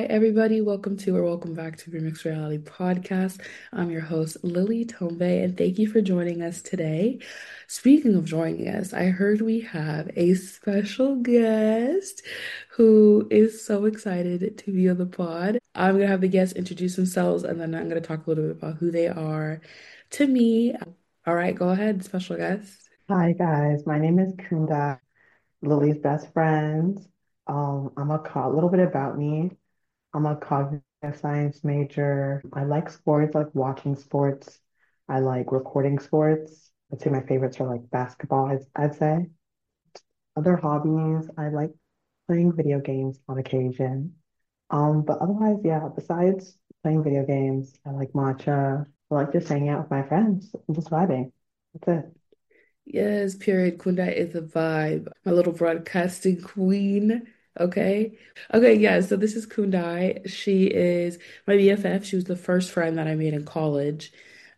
everybody. Welcome back to Remix Reality Podcast. I'm your host, Lily Tombe, and thank you for joining us today. Speaking of joining us, I heard we have a special guest who is so excited to be on the pod. I'm going to have the guests introduce themselves, and then I'm going to talk a little bit about who they are to me. All right, go ahead, special guest. Hi guys, my name is Kunda, Lily's best friend. A little bit about me. I'm a cognitive science major. I like sports, like watching sports. I like recording sports. I'd say my favorites are like basketball, I'd say. Other hobbies, I like playing video games on occasion. But otherwise, yeah, besides playing video games, I like matcha. I like just hanging out with my friends and just vibing. That's it. Yes, period. Kunda is a vibe. My little broadcasting queen. Okay. Okay, yeah, so this is Kundai. She is my BFF. She was the first friend that I made in college.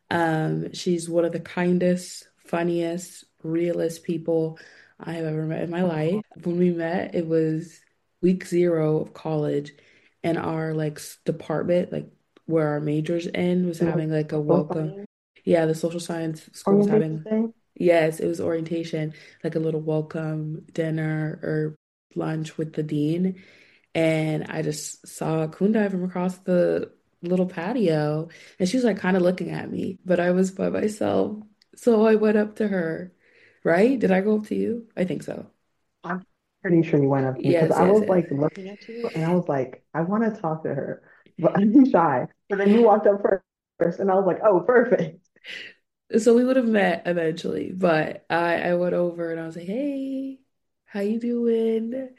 She's one of the kindest, funniest, realest people I have ever met in my life. When we met, it was week zero of college, and our department, like where our majors in, was You know, having like a so welcome. funny. Yeah, the social science school was Orientation having, thing. yes, it was orientation, like a little welcome dinner or lunch with the dean. And I just saw Kundai from across the little patio, and she was like kind of looking at me, but I was by myself. So I went up to her, right? Did I go up to you? I think so. I'm pretty sure you went up to me because Yes, I yes, was yes. like looking at you and I was like, I want to talk to her, but I'm shy. But then you walked up first and I was like, oh, perfect. So we would have met eventually, but I went over and I was like, "Hey, how you doing?"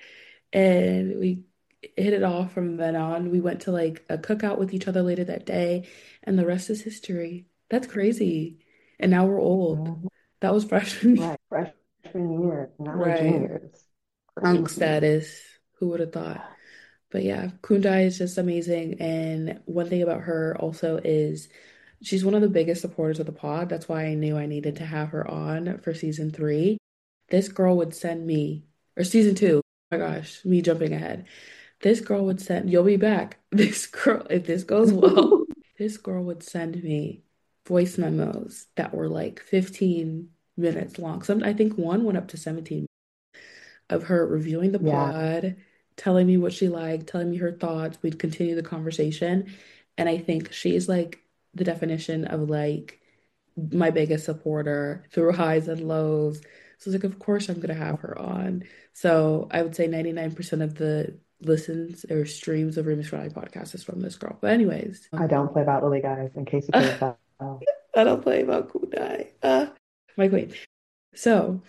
And we hit it off from then on. We went to like a cookout with each other later that day, and the rest is history. That's crazy. And now we're old. Mhm. That was freshman, Right. Freshman year. Now we're right? juniors. Unk Crazy. status. Who would have thought? But yeah, Kundai is just amazing. And one thing about her also is she's one of the biggest supporters of the pod. That's why I knew I needed to have her on for season three. This girl would send me, or season two. Oh my gosh, me jumping ahead. This girl would send, you'll be back. This girl, if this goes well, this girl would send me voice memos that were like 15 minutes long. Some, I think one went up to 17 of her reviewing the Yeah. pod, telling me what she liked, telling me her thoughts. We'd continue the conversation. And I think she's like the definition of like my biggest supporter through highs and lows. So it's like, of course, I'm gonna have her on. So I would say 99% of the listens or streams of Remix Reality podcast is from this girl. But anyways, I don't play about Lily guys, in case you couldn't I tell. don't play about Kunai. My queen. So,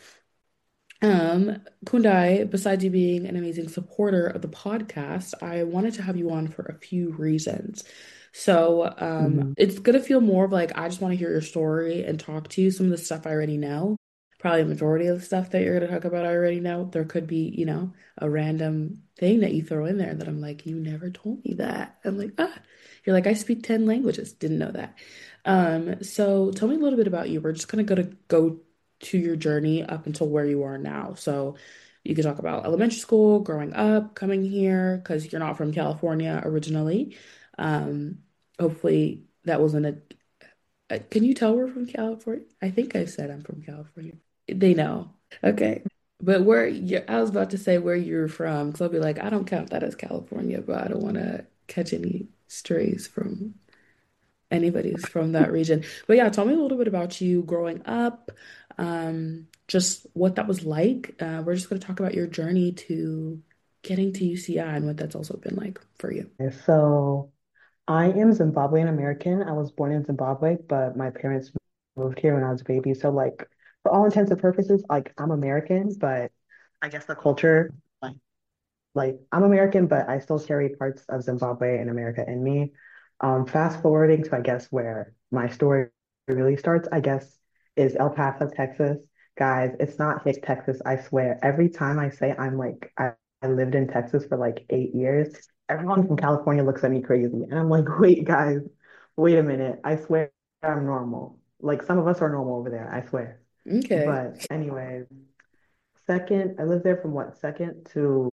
Kundai, besides you being an amazing supporter of the podcast, I wanted to have you on for a few reasons. So, Mhm. it's gonna feel more of like I just want to hear your story and talk to you. Some of the stuff I already know, probably a majority of the stuff that you're gonna talk about I already know. There could be, a random thing that you throw in there that I'm like, you never told me that. I'm like, you're like, I speak 10 languages. Didn't know that. So tell me a little bit about you. We're just gonna go to your journey up until where you are now. So you could talk about elementary school, growing up, coming here, because you're not from California originally. Um, Hopefully that wasn't can you tell we're from California? I think I said I'm from California. They know. Okay. But I was about to say where you're from, because I'll be like, I don't count that as California, but I don't want to catch any strays from anybody who's from that region. But yeah, tell me a little bit about you growing up, just what that was like. We're just going to talk about your journey to getting to UCI and what that's also been like for you. So I am Zimbabwean American. I was born in Zimbabwe, but my parents moved here when I was a baby. So like for all intents and purposes, like I'm American, but I guess the culture, like I'm American, but I still carry parts of Zimbabwe and America in me. Fast forwarding to I guess where my story really starts, I guess, is El Paso, Texas. Guys, it's not Hick, Texas, I swear. Every time I say I lived in Texas for like 8 years, everyone from California looks at me crazy. And I'm like, wait, guys, wait a minute. I swear I'm normal. Like some of us are normal over there, I swear. Okay. But anyways, second, I lived there from what, second to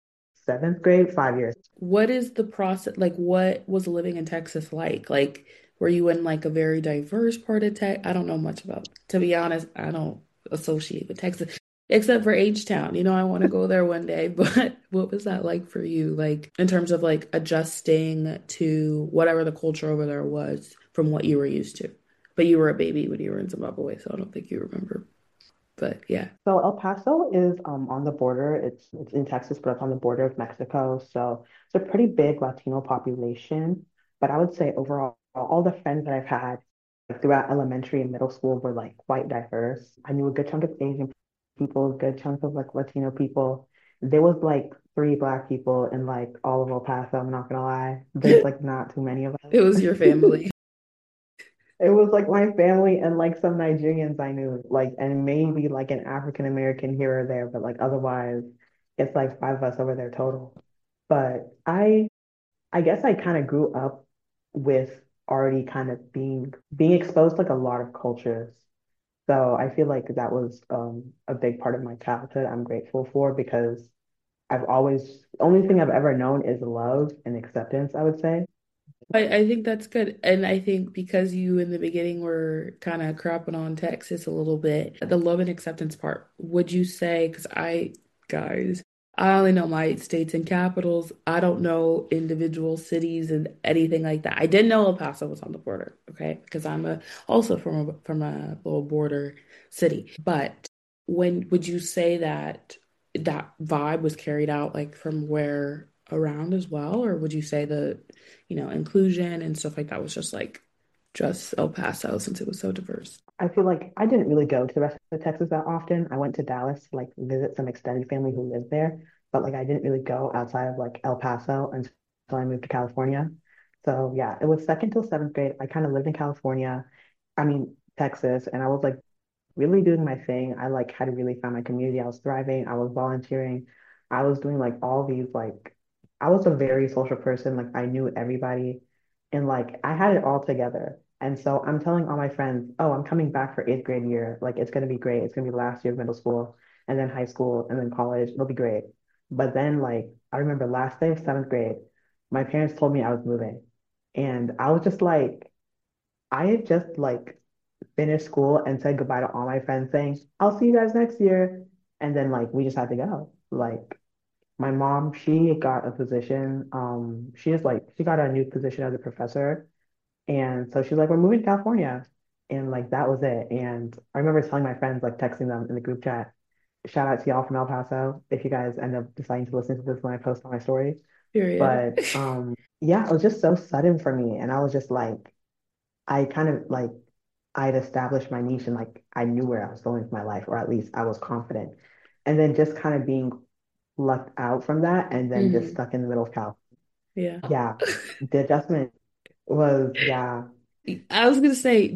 seventh grade, 5 years. What is the process like? What was living in Texas like? Like, were you in like a very diverse part of Texas? I don't know much about, to be honest, I don't associate with Texas except for H-Town. You know, I want to go there one day, but what was that like for you? Like, in terms of like adjusting to whatever the culture over there was from what you were used to. But you were a baby when you were in Zimbabwe, so I don't think you remember. But yeah. So El Paso is on the border. It's in Texas, but it's on the border of Mexico. So it's a pretty big Latino population. But I would say overall, all the friends that I've had like, throughout elementary and middle school were like quite diverse. I knew a good chunk of Asian people, a good chunk of like Latino people. There was like three Black people in like all of El Paso, I'm not gonna lie. There's like not too many of us. It was your family. It was like my family and like some Nigerians I knew, like, and maybe like an African American here or there, but like otherwise, it's like five of us over there total. But I guess I kind of grew up with already kind of being exposed to like a lot of cultures. So I feel like that was a big part of my childhood I'm grateful for because the only thing I've ever known is love and acceptance, I would say. I think that's good. And I think because you in the beginning were kind of crapping on Texas a little bit, the love and acceptance part, would you say, because guys, I only know my states and capitals. I don't know individual cities and anything like that. I didn't know El Paso was on the border, okay? Because I'm also from a little border city. But when would you say that that vibe was carried out like from where around as well? Or would you say the inclusion and stuff like that was just like just El Paso since it was so diverse? I feel like I didn't really go to the rest of Texas that often. I went to Dallas to like visit some extended family who lived there, but like I didn't really go outside of like El Paso until I moved to California. So yeah, it was second till seventh grade. I kind of lived in California, I mean Texas, and I was like really doing my thing. I like had really found my community. I was thriving. I was volunteering. I was doing like all these like I was a very social person. Like I knew everybody and like I had it all together. And so I'm telling all my friends, oh, I'm coming back for eighth grade year. Like it's gonna be great. It's gonna be the last year of middle school and then high school and then college. It'll be great. But then like I remember last day of seventh grade, my parents told me I was moving. And I was just like, I had just like finished school and said goodbye to all my friends saying, I'll see you guys next year. And then like we just had to go. Like my mom, she got a position. She got a new position as a professor. And so she's like, we're moving to California. And like that was it. And I remember telling my friends, like texting them in the group chat, shout out to y'all from El Paso if you guys end up deciding to listen to this when I post on my story. Period. But yeah, it was just so sudden for me. And I was just like, I kind of like I'd established my niche and like I knew where I was going with my life, or at least I was confident. And then just kind of being left out from that and then just Hmm. stuck in the middle of Cal. Yeah. Yeah, the adjustment was, yeah. I was gonna say,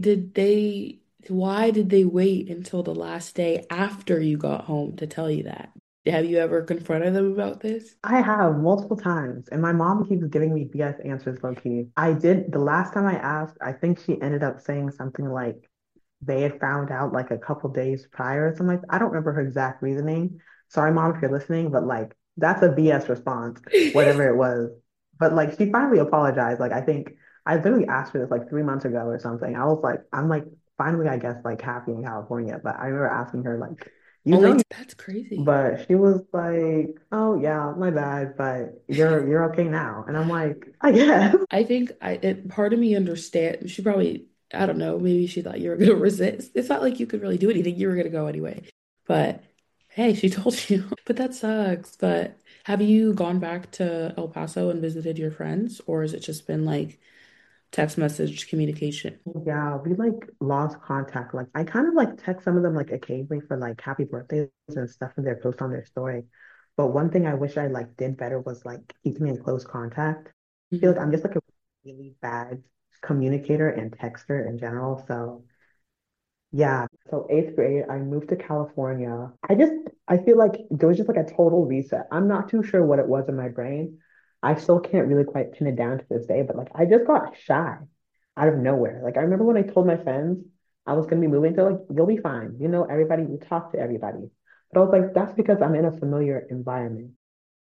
why did they wait until the last day after you got home to tell you that? Have you ever confronted them about this? I have multiple times, and my mom keeps giving me BS answers, low key. I did the last time I asked, I think she ended up saying something like they had found out like a couple days prior or something like that. I don't remember her exact reasoning. Sorry, mom, if you're listening, but like that's a BS response, whatever it was. But like she finally apologized. Like I think I literally asked her this like 3 months ago or something. I was like, I'm like finally, I guess, like happy in California. But I remember asking her like, you Only know, that's crazy. but she was like, "Oh yeah, my bad, but you're okay now." And I'm like, "I guess." I think part of me understand. She probably, I don't know, maybe she thought you were gonna resist. It's not like you could really do anything. You were gonna go anyway. But hey, she told you. But that sucks. But have you gone back to El Paso and visited your friends, or has it just been like text message communication? Yeah, we like lost contact. Like I kind of like text some of them like occasionally for like happy birthdays and stuff in their post on their story. But one thing I wish I like did better was like keep me in close contact. I feel like Hmm. I'm just like a really bad communicator and texter in general. So yeah, so eighth grade, I moved to California. I feel like there was just like a total reset. I'm not too sure what it was in my brain. I still can't really quite pin it down to this day, but like I just got shy out of nowhere. Like I remember when I told my friends I was gonna be moving, to like, you'll be fine. You know everybody, you talk to everybody. But I was like, that's because I'm in a familiar environment.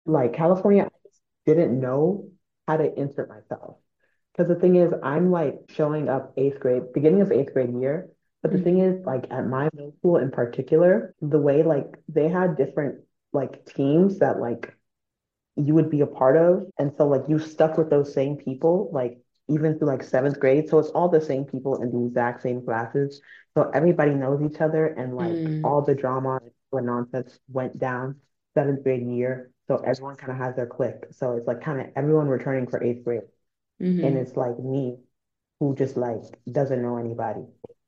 like California, I just didn't know how to insert myself. Because the thing is, I'm like showing up eighth grade, beginning of eighth grade year. But the thing Mhm. is, like at my middle school in particular, the way like they had different like teams that like you would be a part of. And so like you stuck with those same people, like even through like seventh grade. So it's all the same people in the exact same classes. So everybody knows each other and like Mm. all the drama and nonsense went down seventh grade year. So everyone kind of has their clique. So it's like kind of everyone returning for eighth grade. And Hmm. it's like me who just like doesn't know anybody.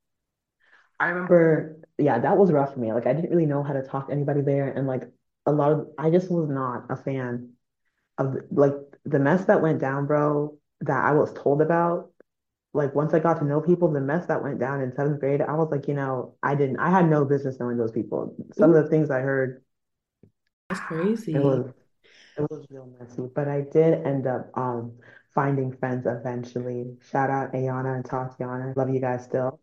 I remember, yeah, that was rough for me. Like I didn't really know how to talk to anybody there. And like a lot of, I just was not a fan of like the mess that went down, bro, that I was told about. Like once I got to know people, the mess that went down in seventh grade, I was like, I had no business knowing those people. Some Ooh, of the things I heard, that's it crazy. was it was real messy. But I did end up finding friends eventually. Shout out Ayana and Tatiana. Love you guys still.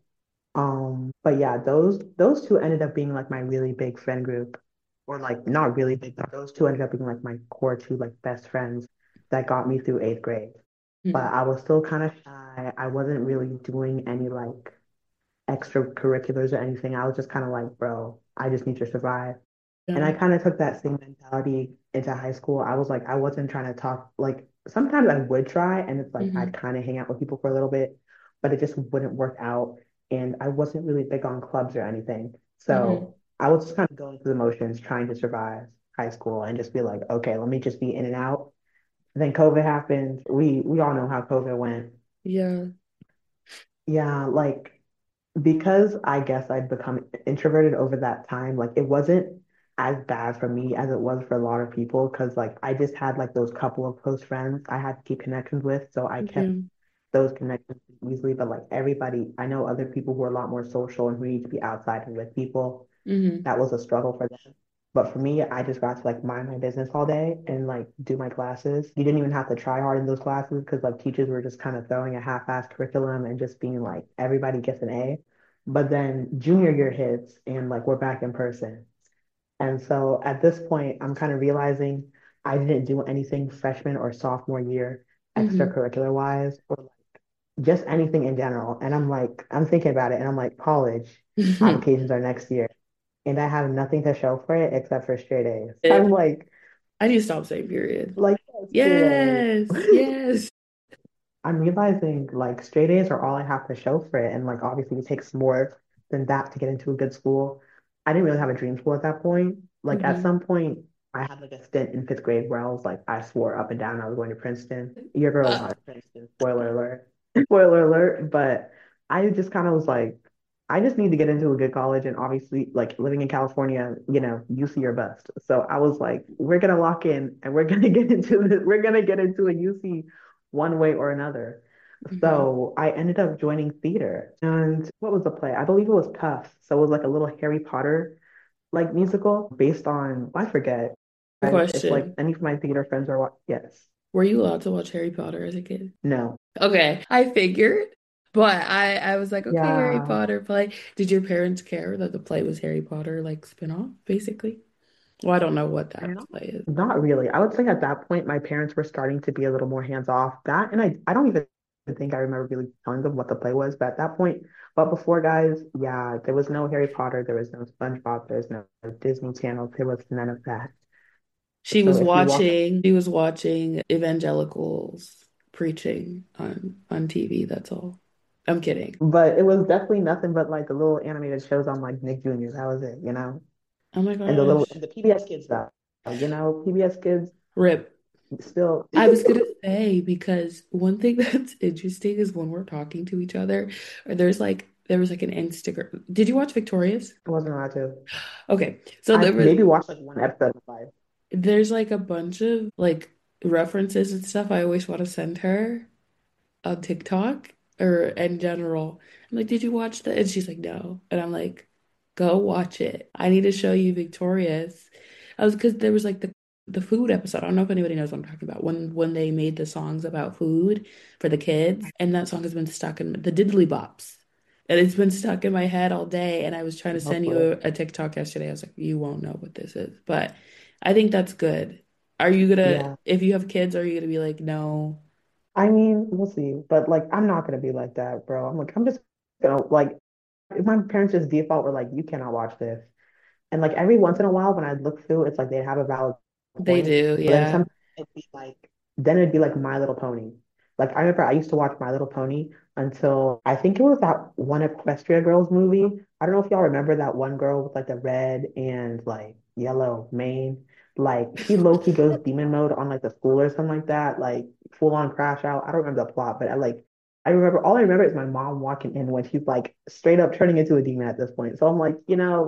But yeah, those two ended up being like my really big friend group, or like not really big, but those two ended up being like my core two like best friends that got me through eighth grade. But Mm. I was still kind of shy. I wasn't really doing any like extracurriculars or anything. I was just kind of like, bro, I just need to survive. And Yeah. I kind of took that same mentality into high school. I was like, I wasn't trying to talk, like, sometimes I would try, and it's like I'd Hmm. kind of hang out with people for a little bit, but it just wouldn't work out. And I wasn't really big on clubs or anything. Hmm. So I was just kind of going through the motions, trying to survive high school and just be like, okay, let me just be in and out. Then COVID happened. We all know how COVID went. Yeah. Yeah, like because I guess I'd become introverted over that time, like it wasn't as bad for me as it was for a lot of people because like I just had like those couple of close friends I had to keep connections with. So I kept Yeah. those connections easily. But like everybody, I know other people who are a lot more social and who need to be outside and with people. Hmm. That was a struggle for them. But for me, I just got to like mind my business all day and like do my classes. You didn't even have to try hard in those classes because like teachers were just kind of throwing a half-assed curriculum and just being like everybody gets an A. But then junior year hits and like we're back in person. And so at this point, I'm kind of realizing I didn't do anything freshman or sophomore year Hmm. extracurricular wise or just anything in general. And I'm like, I'm thinking about it and I'm like, college applications are next year and I have nothing to show for it except for straight A's. I'm I need to stop saying period. yes, straight Yes. A's. Yes. I'm realizing like straight A's are all I have to show for it. And like obviously it takes more than that to get into a good school. I didn't really have a dream school at that point. Like at Hmm. some point I had like a stint in fifth grade where I was like I swore up and down I was going to Princeton. Your girl Uh, was at Princeton. Spoiler alert. Spoiler alert. But I just kind of was like, I just need to get into a good college and obviously like living in California, UC or bust. So I was like, we're gonna lock in and we're gonna get into this, we're gonna get into a UC one way or another. mhm. So I ended up joining theater. And what was the play? I believe it was Tough. So it was like a little Harry Potter like musical based on, I forget. If like Question. any of my theater friends are what, yes, Were you allowed to watch Harry Potter as a kid? no. Okay, I figured, but I was like, okay, Harry Yeah. Potter play. Did your parents care that the play was Harry Potter like spin-off, basically? Well, I don't know what that Not, play is. not really. I would say at that point, my parents were starting to be a little more hands off. That, and I don't even think I remember really telling them what the play was, but at that point, but before, guys, yeah, there was no Harry Potter, there was no SpongeBob, there's no Disney Channel, there was none of that. So if you walked, She was watching evangelicals preaching on TV, that's all. I'm kidding. but it was definitely nothing but like the little animated shows on like Nick Jr. That was it. Oh my And the little, gosh. and the PBS Kids stuff, PBS Kids Rip. still. I was gonna say because one thing that's interesting is when we're talking to each other, or there was like an Instagram. Did you watch Victorious? I wasn't allowed to. Okay, so I maybe watched like one episode of life. there's like a bunch of like references and stuff I always want to send her on TikTok or in general. I'm like, did you watch that? And she's like, no. And I'm like, go watch it. I need to show you Victorious. I was because there was like the food episode. I don't know if anybody knows what I'm talking about. When they made the songs about food for the kids, and that song has been stuck in the Diddley Bops. And it's been stuck in my head all day. And I was trying to send you Hopefully. a TikTok yesterday. I was like, you won't know what this is. But I think that's good. Are you gonna, Yeah. if you have kids, are you gonna be like, no? I mean, we'll see. But like I'm not gonna be like that, bro. I'm just gonna like if my parents just default were like, you cannot watch this. And like every once in a while when I look through, it's like they'd have a valid They point. do, But then yeah. sometimes it'd be like then it'd be like My Little Pony. Like I remember I used to watch My Little Pony until I think it was that one Equestria Girls movie. I don't know if y'all remember that one girl with like the red and like yellow mane. Like she low-key goes demon mode on like the school or something like that, like full on crash out. I don't remember the plot, but I remember all I remember is my mom walking in when she's like straight up turning into a demon at this point. So I'm like,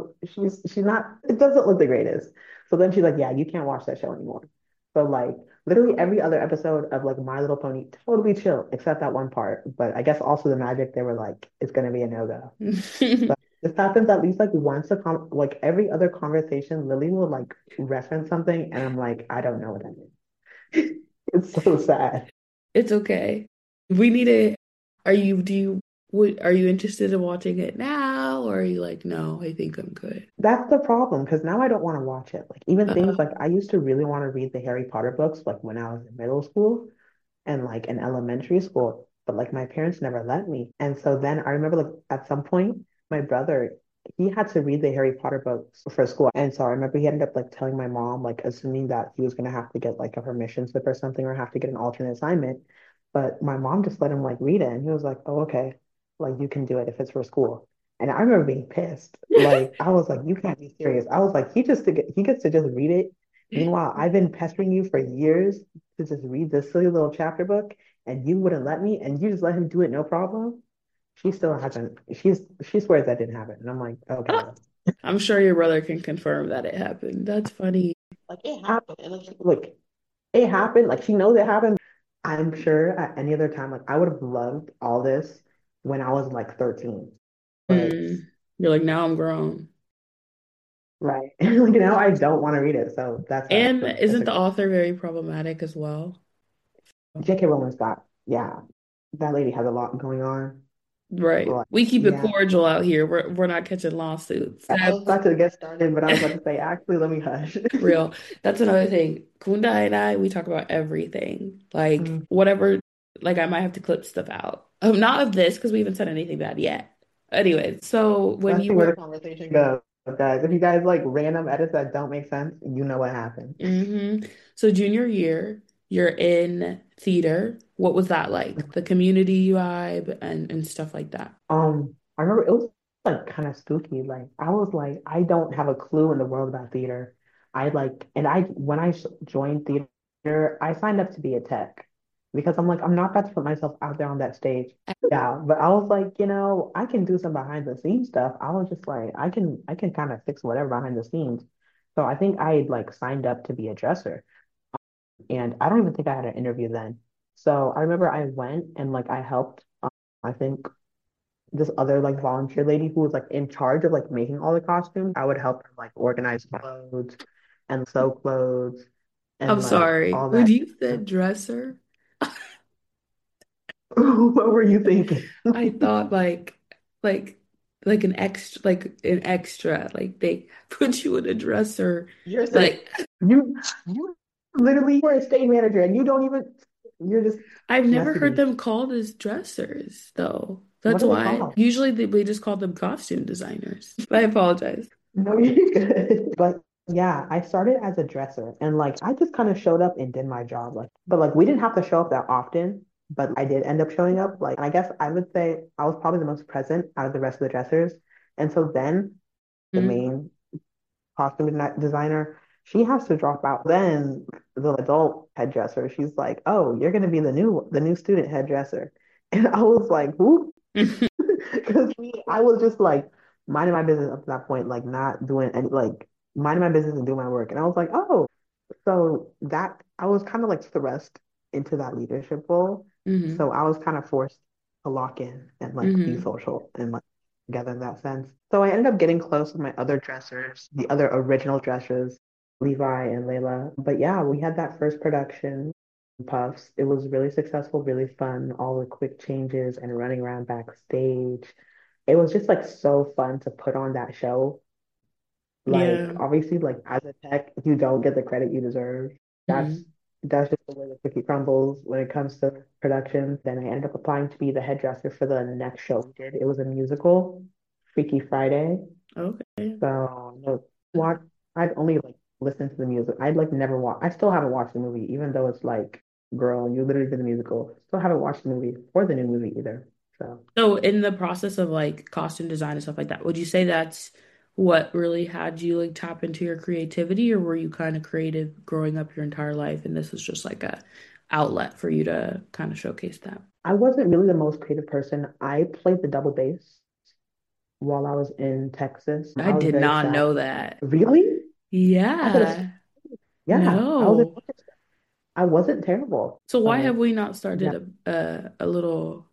she's not, it doesn't look the greatest. So then she's like, yeah, you can't watch that show anymore. So like literally every other episode of like My Little Pony, totally chill, except that one part. But I guess also the magic, they were like, it's gonna be a no-go. But this happens at least like once like every other conversation, Lily will like reference something and I'm like, I don't know what that is. It's so sad. It's okay. We need it. Are you, do you, would, are you interested in watching it now? Or are you like, no, I think I'm good? That's the problem because now I don't want to watch it. Like even Uh, things like I used to really want to read the Harry Potter books like when I was in middle school and like in elementary school, but like my parents never let me. And so then I remember like at some point my brother he had to read the Harry Potter books for school. And so I remember he ended up like telling my mom like assuming that he was gonna have to get like a permission slip or something or have to get an alternate assignment. But my mom just let him like read it and he was like, "Oh, okay. Like you can do it if it's for school." And I remember being pissed. Like I was like, you can't be serious. I was like, he gets to just read it. Meanwhile, I've been pestering you for years to just read this silly little chapter book, and you wouldn't let me, and you just let him do it, no problem. She still hasn't. She swears that didn't happen, and I'm like, okay, I'm sure your brother can confirm that it happened. That's funny. like it happened, and like, look, it happened. Like she knows it happened. I'm sure at any other time, like I would have loved all this when I was like 13, but Mm. You're like, now I'm grown. right, like now I don't want to read it, so that's that. And But it's isn't the okay. author very problematic as well? J.K. Rowling's got, yeah, that lady has a lot going on. Right. Like, We keep it yeah, cordial out here. We're not catching lawsuits. I was That's about to get started, but I was about to say, actually, let me hush. real. That's another thing. Kunda and I, we talk about everything. Like Mm, whatever, like I might have to clip stuff out. Not of this because we haven't said anything bad yet. Anyway, so when let's you see where were the conversation goes, guys. If you guys like random edits that don't make sense, you know what happened. so junior year, you're in theater. What was that like? The community vibe and stuff like that. I remember it was like kind of spooky. Like I was like, I don't have a clue in the world about theater. I like, and I when I joined theater, I signed up to be a tech because I'm like, I'm not about to put myself out there on that stage. Yeah, but I was like, I can do some behind the scenes stuff. I was just like, I can kind of fix whatever behind the scenes. So I think I like signed up to be a dresser, and I don't even think I had an interview then. So I remember I went and like I helped. I think this other like volunteer lady who was like in charge of like making all the costumes. I would help her like organize clothes and sew clothes I'm and like sorry. all When that. you said dresser, What were you thinking? I thought like like an extra. Like they put you in a dresser. You're saying Like you literally were a stage manager and you don't even you're just I've never messing heard me. them called as dressers though. What That's are they why. called? Usually we just call them costume designers. I apologize. No, you're good. But yeah, I started as a dresser and like I just kind of showed up and did my job. Like, but like we didn't have to show up that often, but I did end up showing up. Like, and I guess I would say I was probably the most present out of the rest of the dressers. And so then the Mm. main costume designer, she has to drop out. Then the adult head dresser, she's like, "Oh, you're gonna be the new student head dresser." And I was like, "Who?" Because me, I was just like minding my business up to that point, like not doing any like minding my business and doing my work. And I was like, oh, so that I was kind of like thrust into that leadership role. hmm So I was kind of forced to lock in and like be hmm social and like together in that sense. So I ended up getting close with my other dressers, the other original dressers, Levi and Layla. But yeah, we had that first production, Puffs. It was really successful, really fun, all the quick changes and running around backstage. It was just like so fun to put on that show. Like Yeah. obviously, like as a tech, you don't get the credit you deserve. That's Mhm. that's just the way the cookie crumbles when it comes to production. Then I ended up applying to be the head dresser for the next show we did. It was a musical, Freaky Friday. Okay. So no, watch. I'd only like listen to the music. I'd like never watch. I still haven't watched the movie, even though it's like, girl, you literally did the musical. Still haven't watched the movie or the new movie either. So So in the process of like costume design and stuff like that, would you say that's what really had you like tap into your creativity, or were you kind of creative growing up your entire life and this was just like a outlet for you to kind of showcase that? I wasn't really the most creative person. I played the double bass while I was in Texas. I I was did very not sad. know that. Really? I thought it's Yeah. yeah. I was in No. orchestra. I wasn't terrible. So why have So we not yeah, started a little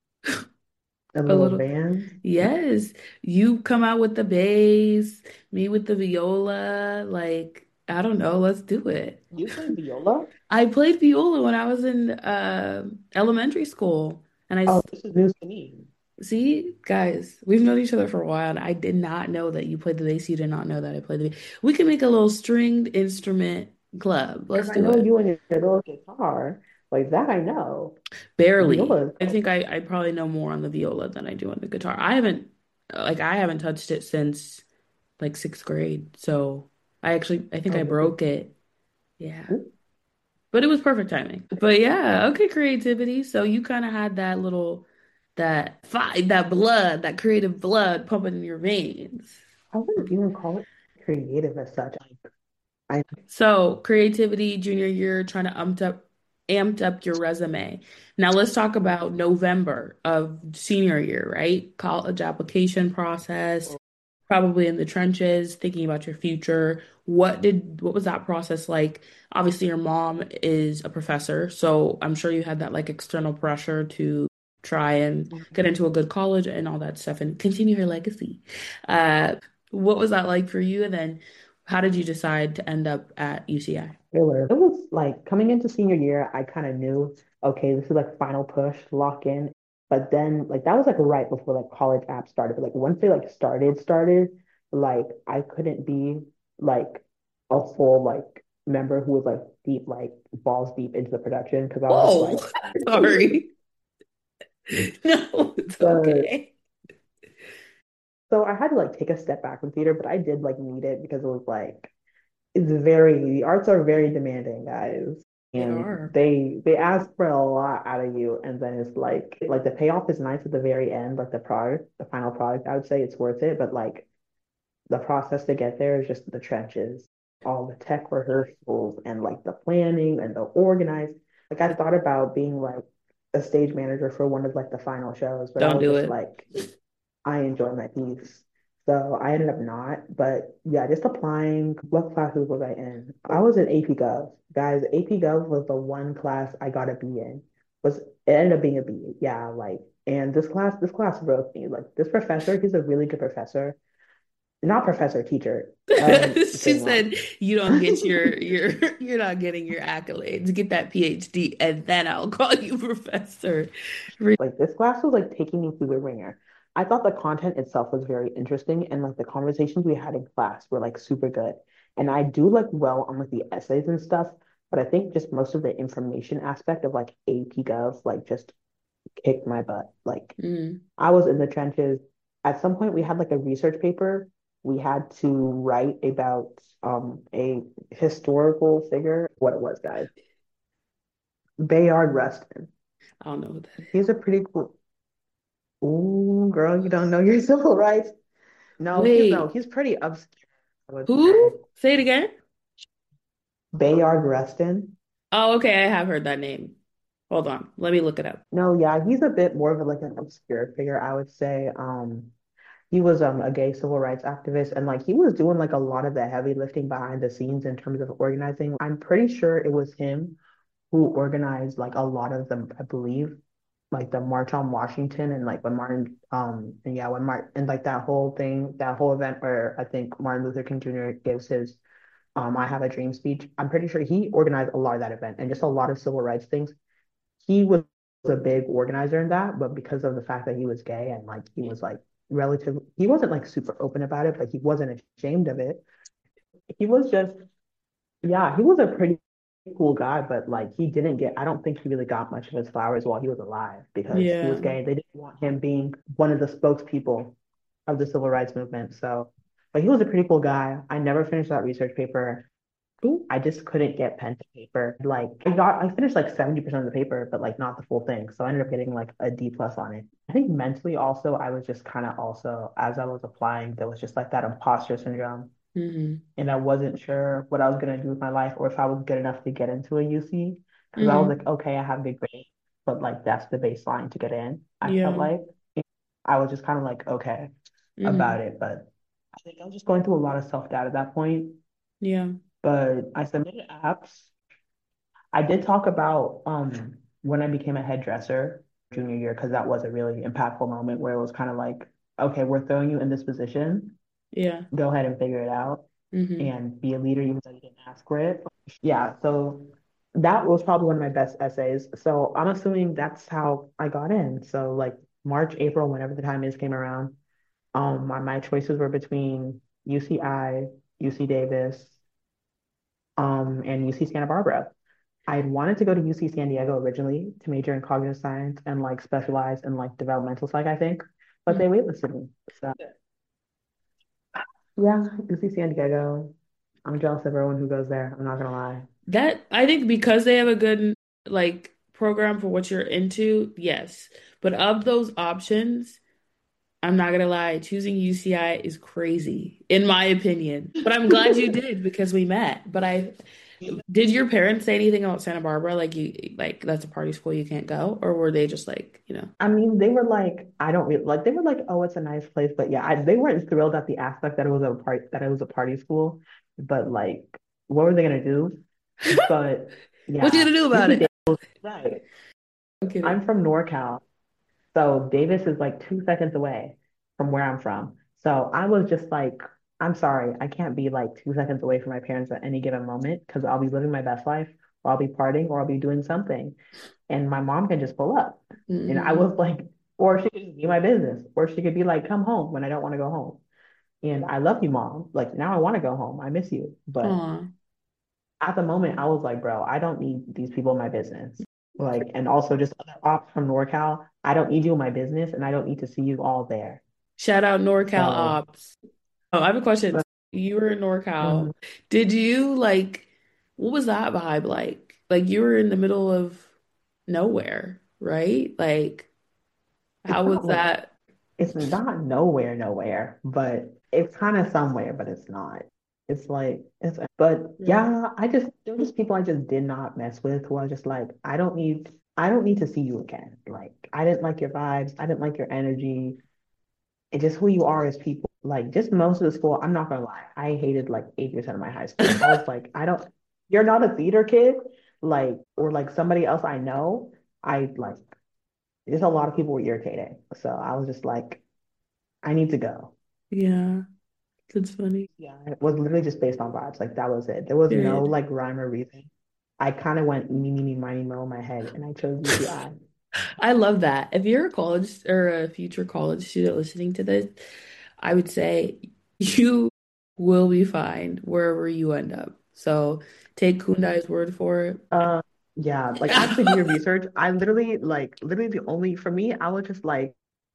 a a little little band. yes, you come out with the bass, me with the viola, like I don't know, let's do it. You play viola? I played viola when I was in elementary school. And Oh, this is news to me. see, guys, we've known each other for a while, and I did not know that you played the bass. You did not know that I played the bass. We can make a little stringed instrument club. Let's Because I do know it. you and your little guitar, like that I know. Barely. Viola is I think dope. I probably know more on the viola than I do on the guitar. I haven't touched it since like sixth grade. So I think Oh, I really? broke it. Yeah. Ooh, But it was perfect timing. But yeah, okay, creativity. So you kind of had that little, that fight, that blood, that creative blood pumping in your veins. I wouldn't even call it creative as such. I So creativity, junior year, trying to amped up your resume. Now let's talk about November of senior year, right? College application process, probably in the trenches, thinking about your future. What was that process like? Obviously, your mom is a professor, so I'm sure you had that like external pressure to try and get into a good college and all that stuff and continue her legacy. Uh, what was that like for you? And then how did you decide to end up at UCI? filler. It was like coming into senior year, I kind of knew, okay, this is like final push, lock in. But then like that was like right before like college apps started. But like once they like started, like I couldn't be like a full like member who was like deep, like balls deep into the production because I was just Whoa, like sorry. No, it's the okay. so I had to like take a step back from theater, but I did like need it because it was like the arts are very demanding, guys. They And are. they ask for a lot out of you. And then it's like the payoff is nice at the very end, like the product, the final product, I would say it's worth it. But like the process to get there is just the trenches, all the tech rehearsals and like the planning and the organized. Like I thought about being like a stage manager for one of like the final shows, but I Don't was do just it. like I enjoy my piece. So I ended up not, but yeah, just applying. What classes was I in? I was in AP Gov. Guys, AP Gov was the one class I got a B in. It ended up being a B. Yeah, like, and this class broke me. Like this professor, he's a really good professor. Not professor, teacher. She Saying wrong. said you don't get your you're not getting your accolades. Get that PhD and then I'll call you professor. Like this class was like taking me through the ringer. I thought the content itself was very interesting and like the conversations we had in class were like super good. And I do like well on like the essays and stuff, but I think just most of the information aspect of like AP Gov like just kicked my butt. Like Mm. I was in the trenches. At some point we had like a research paper. We had to write about a historical figure, what it was, guys. Bayard Rustin. I don't know what that is. He's a pretty cool. Ooh, girl, you don't know your civil rights. No, Wait, he's pretty obscure, I would say. who? Say it again. Bayard Rustin. Oh, okay, I have heard that name. Hold on, let me look it up. No, yeah, he's a bit more of like an obscure figure, I would say. He was a gay civil rights activist and like he was doing like a lot of the heavy lifting behind the scenes in terms of organizing. I'm pretty sure it was him who organized like a lot of them, I believe, like the March on Washington and like when Martin and yeah, when Martin and like that whole thing, that whole event where I think Martin Luther King Jr. gives his I Have a Dream speech. I'm pretty sure he organized a lot of that event and just a lot of civil rights things. He was a big organizer in that, but because of the fact that he was gay and like he was like relatively, he wasn't like super open about it, but he wasn't ashamed of it. He was just, yeah, he was a pretty cool guy, but like he didn't get, I don't think he really got much of his flowers while he was alive because he was Yeah. gay. They didn't want him being one of the spokespeople of the civil rights movement. So, but he was a pretty cool guy. I never finished that research paper. Ooh. I just couldn't get pen to paper. Like I finished like 70% of the paper, but like not the full thing. So I ended up getting like a D plus on it. I think mentally also, I was just kind of also, as I was applying, there was just like that imposter syndrome. Mm-hmm. And I wasn't sure what I was gonna do with my life or if I was good enough to get into a UC. Because I was Mm-hmm. like, okay, I have good grades, but like that's the baseline to get in. I felt Yeah. like I was just kind of like, okay Mm-hmm. about it. But I think I was just going through a lot of self-doubt at that point. Yeah. But I submitted apps. I did talk about when I became a hairdresser junior year, because that was a really impactful moment where it was kind of like, okay, we're throwing you in this position. Yeah. Go ahead and figure it out Mm-hmm. and be a leader even though you didn't ask for it. Yeah, so that was probably one of my best essays. So I'm assuming that's how I got in. So like March, April, whenever the time is came around, my choices were between UCI, UC Davis, and UC Santa Barbara. I had wanted to go to UC San Diego originally to major in cognitive science and like specialize in like developmental psych, I think, but they waitlisted me. So yeah, UC San Diego. I'm jealous of everyone who goes there. I'm not gonna lie. That I think because they have a good like program for what you're into, yes. But of those options, I'm not gonna lie, choosing UCI is crazy, in my opinion. But I'm glad you did because we met. But I did your parents say anything about Santa Barbara? Like you like that's a party school you can't go? Or were they just like, you know? I mean, they were like, I don't really like. They were like, oh, it's a nice place, but yeah, they weren't thrilled at the aspect that it was a party school. But like, what were they gonna do? But What you yeah, gonna do about UC it? Davis, right? I'm kidding. I'm from NorCal, so Davis is like 2 seconds away from where I'm from. So I was just like, I'm sorry, I can't be like 2 seconds away from my parents at any given moment because I'll be living my best life, or I'll be partying, or I'll be doing something. And my mom can just pull up. And I Hmm. was like, or she could just be my business, or she could be like, come home when I don't want to go home. And I love you, mom. Like now I want to go home. I miss you. But Aw. at the moment, I was like, bro, I don't need these people in my business. Like, and also just other ops from NorCal, I don't need you in my business and I don't need to see you all there. Shout out NorCal So, Ops. Oh, I have a question. but, You were in mhm. NorCal. Did you like, what was that vibe like? Like you were in the middle of nowhere, right? Like, It's how was not like, that? it's not nowhere, nowhere, but it's kind of somewhere, but it's not. It's like, but Yeah. yeah, there were just people I just did not mess with who I was just like, I don't need to see you again. Like, I didn't like your vibes. I didn't like your energy. And just who you are as people. Like just most of the school, I'm not gonna lie, I hated like 80% of my high school. I was like, I don't, you're not a theater kid, like, or like somebody else I know. I like, just a lot of people were irritating. So I was just like, I need to go. Yeah, that's funny. Yeah, it was literally just based on vibes. Like that was it. There was no Period. like rhyme or reason. I kind of went me, me, me, miny, mo in my head, and I chose UCI. I love that. If you're a college or a future college student listening to this, I would say you will be fine wherever you end up. So take Kundai's word for it. Uh, yeah, like actually do your research. I literally literally the only for me, I was just like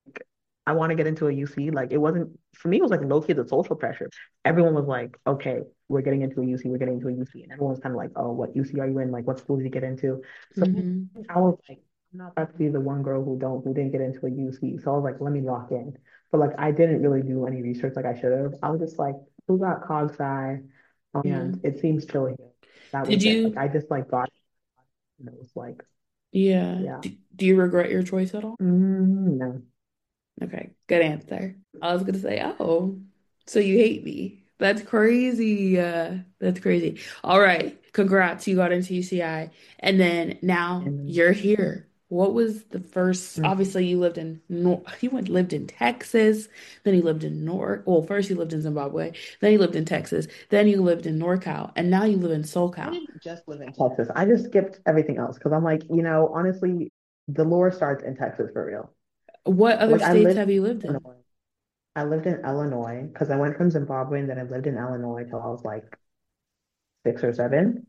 I want to get into a UC. Like it wasn't for me, it was like low key the social pressure. Everyone was like, okay, we're getting into a UC, we're getting into a UC. And everyone was kind of like, oh, what UC are you in? Like what school did you get into? So Hmm. I was like, I'm not about to be the one girl who didn't get into a UC. So I was like, let me lock in. But like I didn't really do any research like I should have. I was just like, who got cog sci? Yeah. And it seems chill here. That Did was it. Like you? I just like got and it was like, Yeah. yeah. Do you regret your choice at all? No. Okay, good answer. I was gonna say, oh, so you hate me. That's crazy. That's crazy. All right, congrats, you got into UCI. And then now And you're here. What was the first, mm, obviously you lived in you went lived in Texas, then you lived in well, first you lived in Zimbabwe, then you lived in Texas, then you lived in NorCal, and now you live in I SoCal. didn't just live in Texas. I just skipped everything else because I'm like, honestly, the lore starts in Texas for real. What other Like I states lived have you lived in in? Illinois. I lived in Illinois because I went from Zimbabwe and then I lived in Illinois till I was like 6 or 7.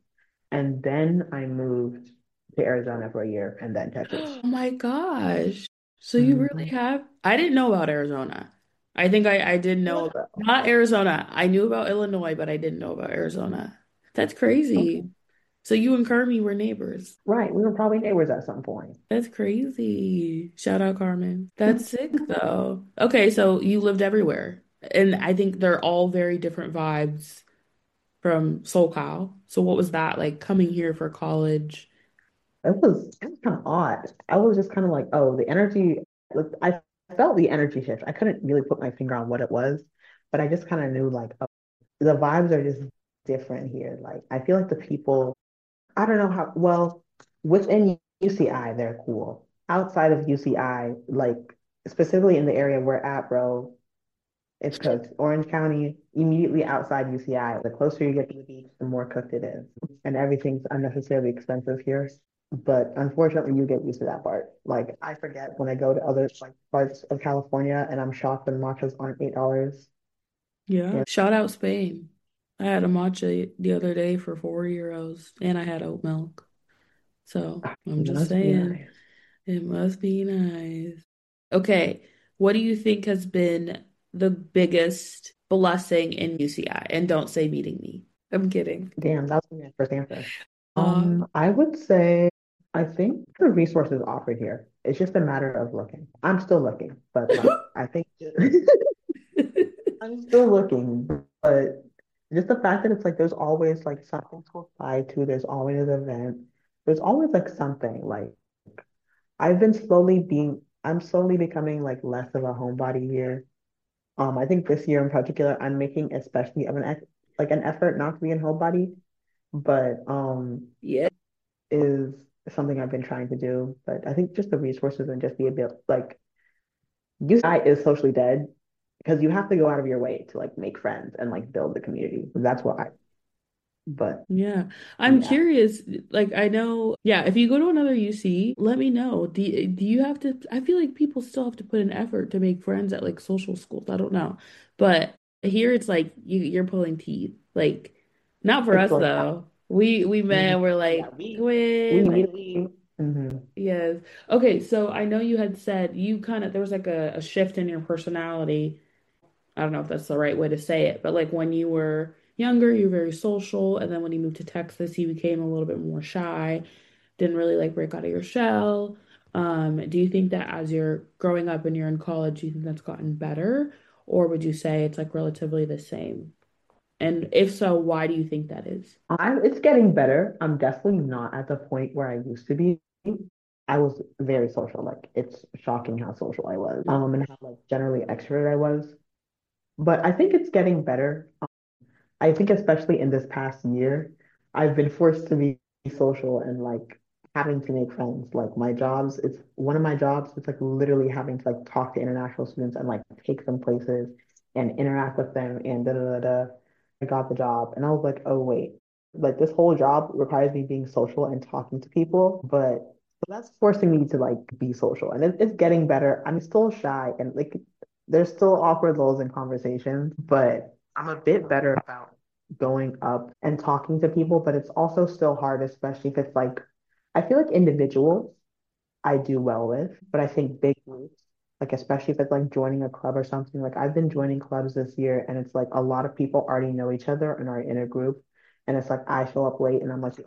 And then I moved to Arizona for a year and then Texas. Oh my gosh. So you really Mhm. have, I didn't know about Arizona. I think I did know, Well, not Arizona. I knew about Illinois, but I didn't know about Arizona. That's crazy. okay. So you and Kermie were neighbors. Right. We were probably neighbors at some point. That's crazy. Shout out Carmen. That's sick though. Okay, so you lived everywhere. And I think they're all very different vibes from SoCal. So what was that like coming here for college? It was kind of odd. I was just kind of like, oh, the energy, like, I felt the energy shift. I couldn't really put my finger on what it was, but I just kind of knew like, oh, the vibes are just different here. Like, I feel like the people, I don't know how, well, within UCI, they're cool. Outside of UCI, like specifically in the area we're at, bro, it's cooked. Orange County, immediately outside UCI, the closer you get to the beach, the more cooked it is. And everything's unnecessarily expensive here. But unfortunately, you get used to that part. Like, I forget when I go to other like parts of California and I'm shocked when matchas aren't $8. Yeah. Yeah, Shout out Spain. I had a matcha the other day for 4 euros and I had oat milk. So I'm it just must be saying, nice. it must be nice. Okay, what do you think has been the biggest blessing in UCI? And don't say meeting me. I'm kidding. Damn, that's my first answer. Uh, I would say I think the resources offered here. It's just a matter of looking. I'm still looking, but like I think I'm still looking, but just the fact that it's like there's always like something to apply to, there's always an event, there's always like something. Like I'm slowly becoming like less of a homebody here. I think this year in particular, I'm making especially of like an effort not to be a homebody, but yeah. is something I've been trying to do. But I think just the resources and just the ability, like UCI is socially dead because you have to go out of your way to like make friends and like build the community. That's why. But Yeah. I'm yeah, curious. Like, I know, yeah, if you go to another UC, let me know. Do you have to? I feel like people still have to put an effort to make friends at like social schools. I don't know. But here it's like you're pulling teeth. Like, not for it's us like though. We met and we're yeah, like, we twin. immediately mhm. Yes. Okay, so I know you had said you kind of there was like a shift in your personality. I don't know if that's the right way to say it, but like when you were younger, you were very social, and then when you moved to Texas, you became a little bit more shy, didn't really like break out of your shell. Do you think that as you're growing up and you're in college, do you think that's gotten better, or would you say it's like relatively the same? And if so, why do you think that is? It's getting better. I'm definitely not at the point where I used to be. I was very social. Like it's shocking how social I was. And how like generally extroverted I was. But I think it's getting better. I think especially in this past year, I've been forced to be social and like having to make friends. Like my jobs, it's one of my jobs, it's like literally having to like talk to international students and like take them places and interact with them and da da da da. I got the job and I was like, oh wait, like this whole job requires me being social and talking to people, but that's forcing me to like be social and it's getting better. I'm still shy and like there's still awkward lulls in conversations, but I'm a bit better about going up and talking to people, but it's also still hard, especially if it's like, I feel like individuals I do well with, but I think big groups, like especially if it's like joining a club or something, like I've been joining clubs this year and it's like a lot of people already know each other and are in a group. And it's like I show up late and I'm like the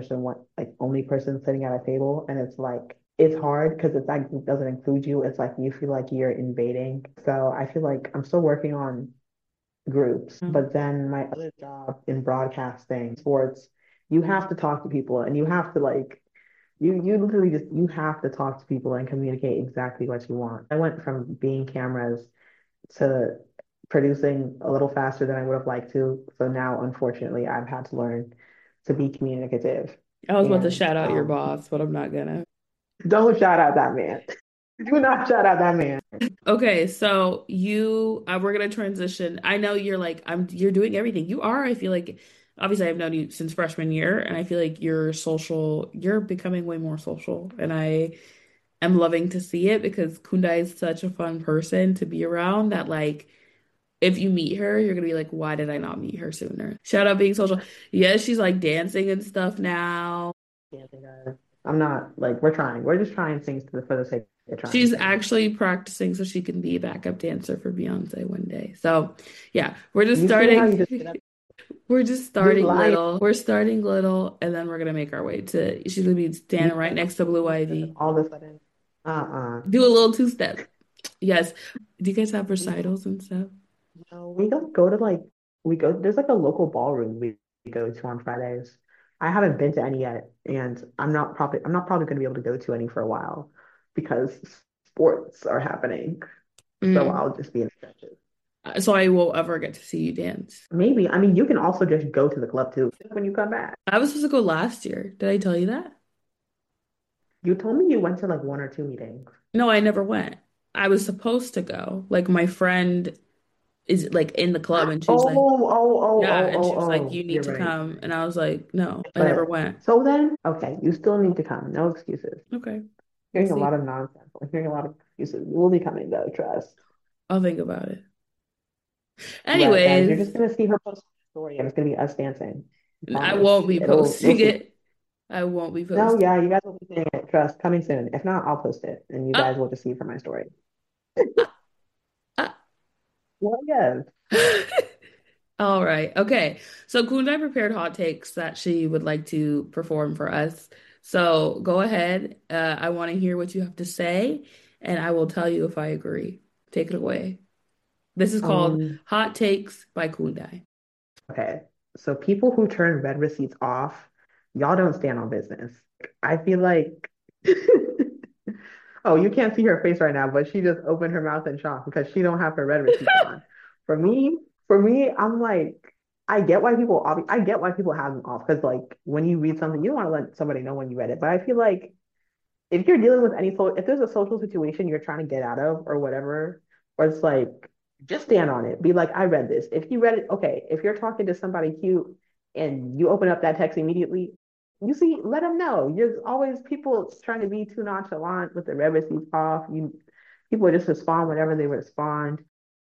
only person sitting at a table. And it's like it's hard because it's like it doesn't include you. It's like you feel like you're invading. So I feel like I'm still working on groups. But then my other job in broadcasting, sports, you have to talk to people and you have to like you literally just you have to talk to people and communicate exactly what you want. I went from being cameras to producing a little faster than I would have liked to. So now unfortunately I've had to learn to be communicative. I was about to And shout out your boss, but I'm not gonna. don't shout out that man. Do not shout out that man. Okay, so you we're gonna transition. I know you're like you're doing everything. You are, I feel like obviously I've known you since freshman year and I feel like you're becoming way more social and I am loving to see it because Kunda is such a fun person to be around that like if you meet her, you're gonna be like, why did I not meet her sooner? Shout out being social. Yes, she's like dancing and stuff now. Yeah, they got I'm not like we're trying. We're just trying things for the sake of trying She's things. actually practicing so she can be a backup dancer for Beyonce one day. So yeah, we're just You see how starting. you just get up, We're just just starting lying little. We're starting little, and then we're gonna make our way to. She's gonna be you standing right start next to Blue and then Ivy. all of a sudden, uh-uh. Do a little two step. Yes. Do you guys have recitals and stuff? No, we don't go to like we go there's like a local ballroom we go to on Fridays. I haven't been to any yet, and I'm not probably gonna be able to go to any for a while because sports are happening. So Mm. I'll just be in stretches. So I won't ever get to see you dance. Maybe. I mean, you can also just go to the club too when you come back. I was supposed to go last year. Did I tell you that? You told me you went to like one or two meetings. No, I never went. I was supposed to go. Like my friend is like in the club and she's like, yeah, and she was like, you need You're to right. come. And I was like, no, I never But went. so then, okay, you still need to come. No excuses. Okay. We'll Hearing a see. lot of nonsense. I'm hearing a lot of excuses. You will be coming though, trust. I'll think about it. But guys, you're just Anyways, gonna see her post story and it's gonna be us dancing. I I promise. won't be We'll posting see. it. I won't be No, posting. yeah, you guys will be seeing it. Trust, coming soon. If not, I'll post it and you guys Ah, will just see from my story. ah, ah. Well, yes. All right. Okay. So Kundai prepared hot takes that she would like to perform for us. So go ahead. I want to hear what you have to say, and I will tell you if I agree. Take it away. This is called Um, Hot Takes by Kundai. okay. So people who turn red receipts off, y'all don't stand on business. I feel like oh, you can't see her face right now, but she just opened her mouth in shock because she don't have her red receipts on. For me, I'm like, I get why people have them off because like when you read something, you don't want to let somebody know when you read it. But I feel like if you're dealing with if there's a social situation you're trying to get out of or whatever, or it's like just stand on it. Be like, I read this. If you read it, okay. If you're talking to somebody cute and you open up that text immediately, you see, let them know. There's always people trying to be too nonchalant with the red receipts off. People just respond whenever they respond.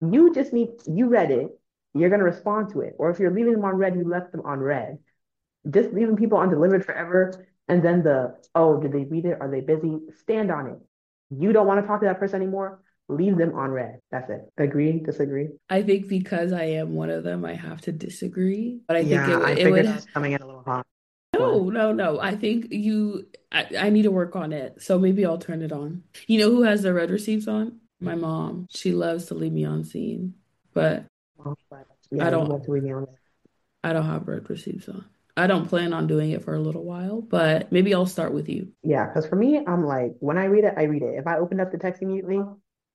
You read it. You're gonna respond to it. Or if you're leaving them on red, you left them on red. Just leaving people undelivered forever. And then oh, did they read it? Are they busy? Stand on it. You don't want to talk to that person anymore. Leave them on red. That's it. Agree? Disagree? I think because I am one of them, I have to disagree. But I think Yeah, I it figured would I was coming in a little hot. One. no, no, no. I think I need to work on it. So maybe I'll turn it on. You know who has the red receipts on? My mom. She loves to leave me on scene, but I Yeah, you don't want to leave me on that. I don't have red receipts on. I don't plan on doing it for a little while, but maybe I'll start with you. Yeah, because for me, I'm like, when I read it. If I opened up the text immediately,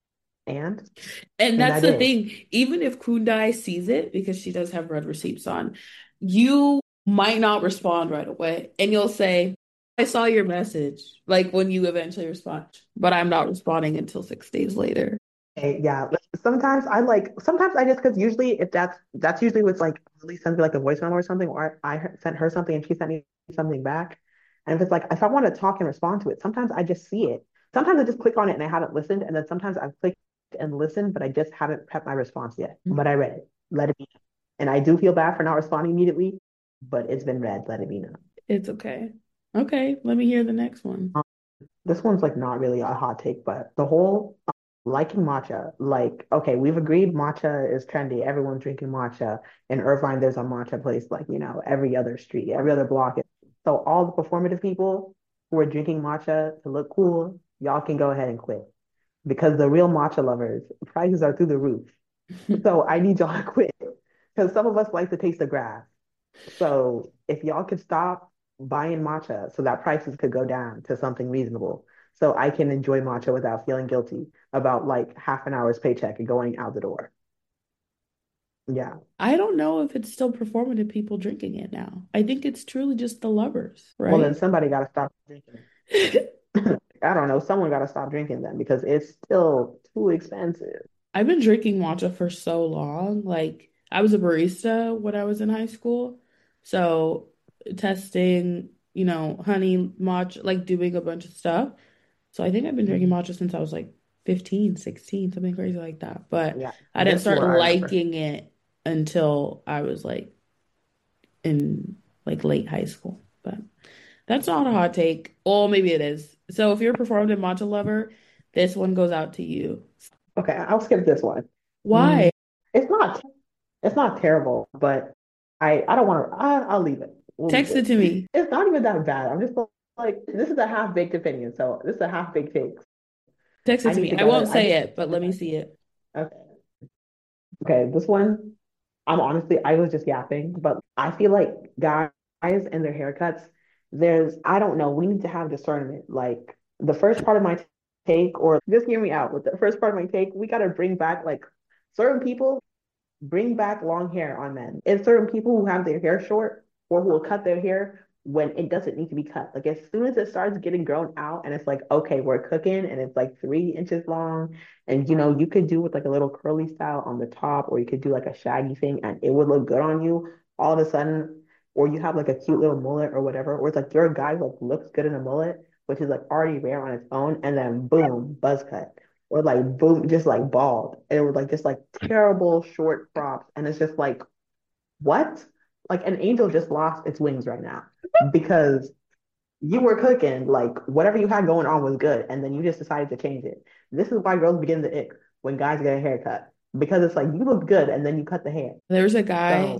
and And and that's I the did. thing. Even if Kundai sees it, because she does have red receipts on, you might not respond right away. And you'll say, I saw your message, like when you eventually respond, but I'm not responding until 6 days later. Yeah, sometimes I just because usually if that's usually what's like really sends me like a voice memo or something, or sent her something and she sent me something back. And if it's like if I want to talk and respond to it, sometimes I just see it. Sometimes I just click on it and I haven't listened, and then sometimes I've clicked and listened, but I just haven't prepped my response yet. But I read it. Let it be known. And I do feel bad for not responding immediately, but it's been read. Let it be known. It's okay. Okay, let me hear the next one. Um, this one's like not really a hot take, but the whole liking matcha, like, okay, we've agreed matcha is trendy. Everyone's drinking matcha. In Irvine, there's a matcha place like, every other street, every other block. So all the performative people who are drinking matcha to look cool, y'all can go ahead and quit because the real matcha lovers, prices are through the roof. So I need y'all to quit because some of us like to taste the grass. So if y'all could stop buying matcha so that prices could go down to something reasonable, so I can enjoy matcha without feeling guilty about like half an hour's paycheck and going out the door. Yeah. I don't know if it's still performative people drinking it now. I think it's truly just the lovers, Well, then right? somebody got to stop drinking. I don't know. Someone got to stop drinking then because it's still too expensive. I've been drinking matcha for so long. Like, I was a barista when I was in high school. So, testing, honey matcha, like doing a bunch of stuff. So, I think I've been drinking Mhm. matcha since I was like 15, 16, something crazy like that. But Yeah, I didn't this start war I remember. liking it until I was like in like late high school. But that's not a hot take. Or maybe it is. So if you're performed in Matcha Lover, this one goes out to you. Okay, I'll skip this one. Why? Mm, it's not it's not terrible, but I don't want to. I'll leave it. We'll leave Text it it. to me. It's not even that bad. I'm just like this is a half baked opinion, so this is a half baked take. Text it I to need me. to I get won't it. I say need it, to but let me decide. see it. Okay. Okay, this one, I'm honestly, I was just yapping, but I feel like guys and their haircuts, I don't know, we need to have discernment. Like the first part of my take, or just hear me out with the first part of my take, we got to bring back like certain people bring back long hair on men. It's certain people who have their hair short or who will cut their hair when it doesn't need to be cut. Like as soon as it starts getting grown out and it's like, okay, we're cooking and it's like 3 inches long. And you could do with like a little curly style on the top, or you could do like a shaggy thing and it would look good on you all of a sudden. Or you have like a cute little mullet or whatever, or it's like your guy like looks good in a mullet, which is like already rare on its own, and then boom, buzz cut or like boom, just like bald. And it was like just like terrible short crops. And it's just like, what? Like an angel just lost its wings right now because you were cooking, like whatever you had going on was good, and then you just decided to change it. This is why girls begin to ick when guys get a haircut because it's like you look good and then you cut the hair. There was a So, guy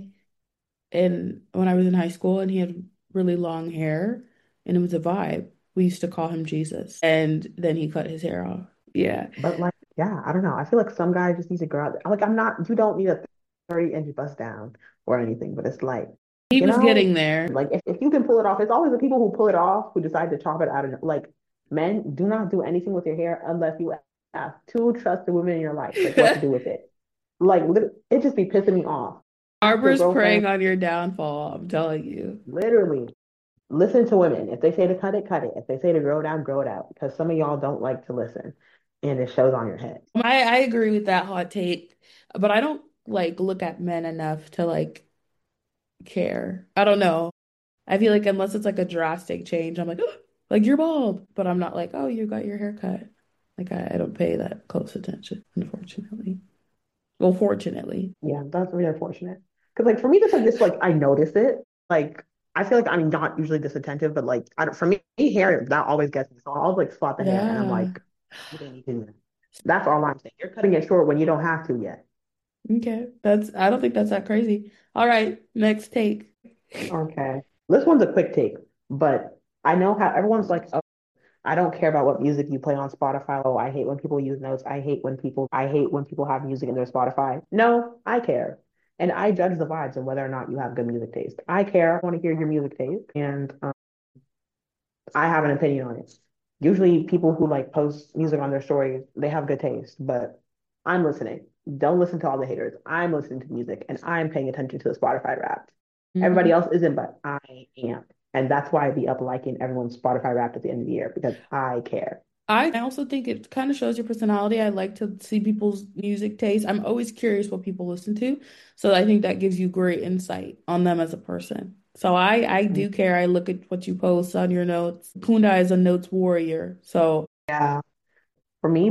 in when I was in high school and he had really long hair and it was a vibe. We used to call him Jesus. And then he cut his hair off. Yeah. but like, yeah, I don't know. I feel like some guys just need to grow out. Like, you don't need a 30-inch bust down or anything, but it's like, He you was know, getting there. like if you can pull it off, it's always the people who pull it off who decide to chop it out. And like, men, do not do anything with your hair unless you have two trusted women in your life, like what to do with it. Like, it just be pissing me off. Ask your Harper's girlfriend, preying on your downfall, I'm telling you. literally, listen to women. If they say to cut it, cut it. If they say to grow it out. Because some of y'all don't like to listen, and it shows on your head. I agree with that hot take, but I don't like look at men enough to like care. I don't know. I feel like unless it's like a drastic change, I'm like, "Oh, like you're bald," but I'm not like, oh, you got your hair cut. Like I don't pay that close attention, unfortunately. Well, fortunately. Yeah, that's really unfortunate. Because like for me, just like I notice it. Like I feel like I'm not usually this attentive, but like I don't, for me, hair that always gets me. So I'll like spot the hair, and I'm Yeah. like, you didn't need to do that. That's all I'm saying. You're cutting it short when you don't have to yet. Okay. I don't think that's that crazy. All right, next take. Okay. This one's a quick take, but I know how everyone's like, oh, I don't care about what music you play on Spotify. Oh, I hate when people use notes. I hate when people have music in their Spotify. No, I care. And I judge the vibes and whether or not you have good music taste. I care. I want to hear your music taste. And I have an opinion on it. Usually people who like post music on their stories, they have good taste, but I'm listening. Don't listen to all the haters. I'm listening to music and I'm paying attention to the Spotify Wrapped. Everybody Mhm. else isn't, but I am. And that's why I be up liking everyone's Spotify Wrapped at the end of the year because I care. I also think it kind of shows your personality. I like to see people's music taste. I'm always curious what people listen to. So I think that gives you great insight on them as a person. So I do care. I look at what you post on your notes. Kunda is a notes warrior. So Yeah. For me,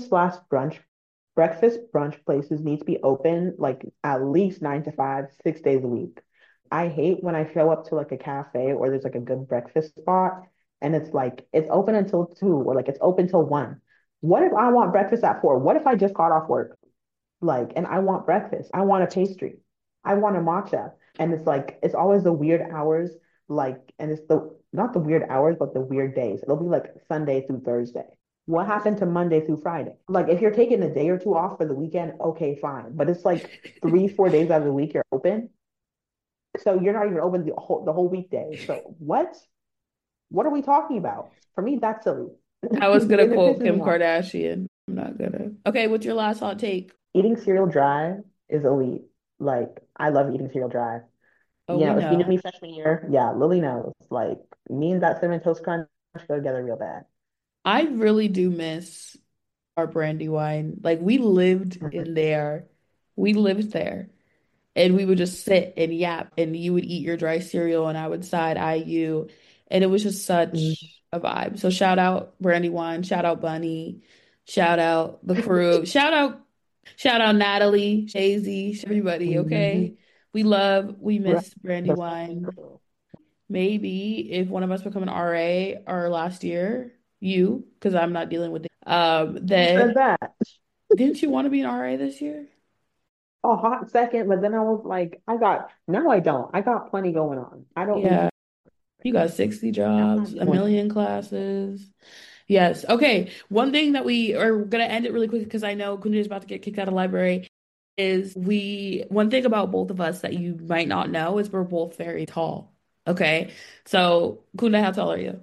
breakfast brunch places need to be open like at least 9 to 5, 6 days a week. I hate when I show up to like a cafe or there's like a good breakfast spot and it's like it's open until 2 or like it's open till 1. What if I want breakfast at 4? What if I just got off work? Like, and I want breakfast. I want a pastry. I want a matcha. And it's like it's always the weird hours, like, and it's the not the weird hours, but the weird days. It'll be like Sunday through Thursday. What happened to Monday through Friday? Like, if you're taking a day or two off for the weekend, okay, fine. But it's like 3, 4 days out of the week you're open. So you're not even open the whole weekday. So what? What are we talking about? For me, that's silly. I was gonna And it quote pisses Kim me off. Kardashian. I'm not gonna. Okay, what's your last hot take? Eating cereal dry is elite. Like, I love eating cereal dry. Oh, we If you knew know. me freshman year, yeah, Lily knows. Like me and that cinnamon toast crunch go together real bad. I really do miss our Brandywine. Like we lived Mhm. in there. We lived there. And we would just sit and yap, and you would eat your dry cereal, and I would side eye you. And it was just Mhm. such a vibe. So shout out Brandywine, shout out Bunny, Shout out the crew. Shout out Natalie, Shazy, everybody, Hmm. okay? We Right. miss The second Brandywine. crew. Maybe if one of us become an RA our last year, you, because I'm not dealing with it. Who Then said that? didn't you want to be an RA this year? A hot second, but then I was like, no, I don't. I got plenty going on. I don't need Yeah, to. you got 60 I'm not jobs, a doing. million classes. Yes. Okay. One thing that we are gonna end it really quick because I know Kunja is about to get kicked out of library is one thing about both of us that you might not know is we're both very tall. Okay. So Kunda, how tall are you?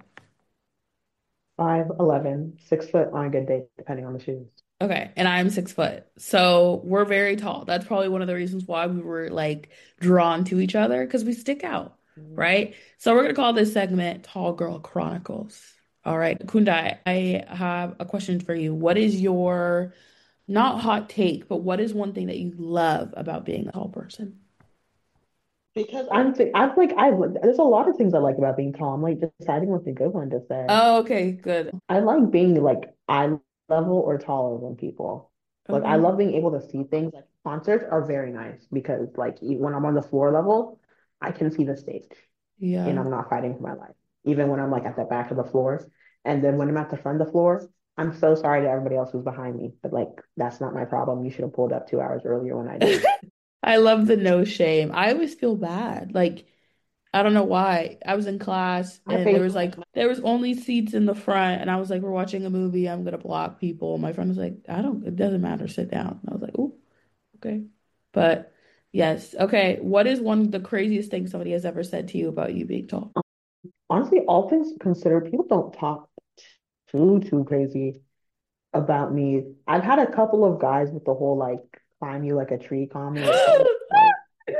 5'11", 6 foot on a good day, depending on the shoes. Okay, and I'm 6 foot. So we're very tall. That's probably one of the reasons why we were like drawn to each other because we stick out, Mhm. right? So we're gonna call this segment Tall Girl Chronicles. All right, Kundai, I have a question for you. What is your not hot take, but what is one thing that you love about being a tall person? Because I'm like there's a lot of things I like about being tall. I'm like deciding what's a good one to say. Oh, okay, good. I like being like eye level or taller than people. Like I Okay. love being able to see things. Like concerts are very nice because like when I'm on the floor level, I can see the stage and Yeah. I'm not fighting for my life. Even when I'm like at the back of the floor. And then when I'm at the front of the floor, I'm so sorry to everybody else who's behind me, but like that's not my problem. You should have pulled up 2 hours earlier when I did. I love the no shame. I always feel bad. Like I don't know why. I was in class I and pay so much money. there was only seats in the front and I was like, we're watching a movie, I'm gonna block people. My friend was like, it doesn't matter, sit down. I was like, oh, okay. But yes, okay. What is one of the craziest things somebody has ever said to you about you being tall? Honestly, all things considered, people don't talk too crazy about me. I've had a couple of guys with the whole like climb you like a tree comment, which I'm like,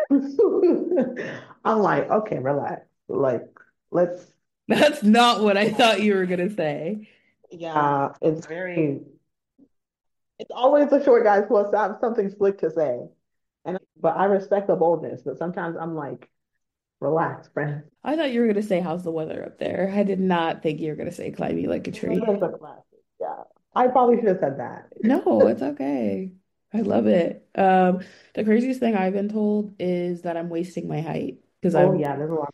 I'm like, okay, relax. Like, let's, That's not what I thought you were gonna say. yeah, it's always the short guys who have something slick to say. But I respect the boldness, but sometimes I'm like, relax, friend. I thought you were gonna say, how's the weather up there? I did not think you were gonna say climb me like a tree. That is a classic. Yeah. I probably should have said that. No, it's okay. I love it. The craziest thing I've been told is that I'm wasting my height Oh yeah, there's a lot.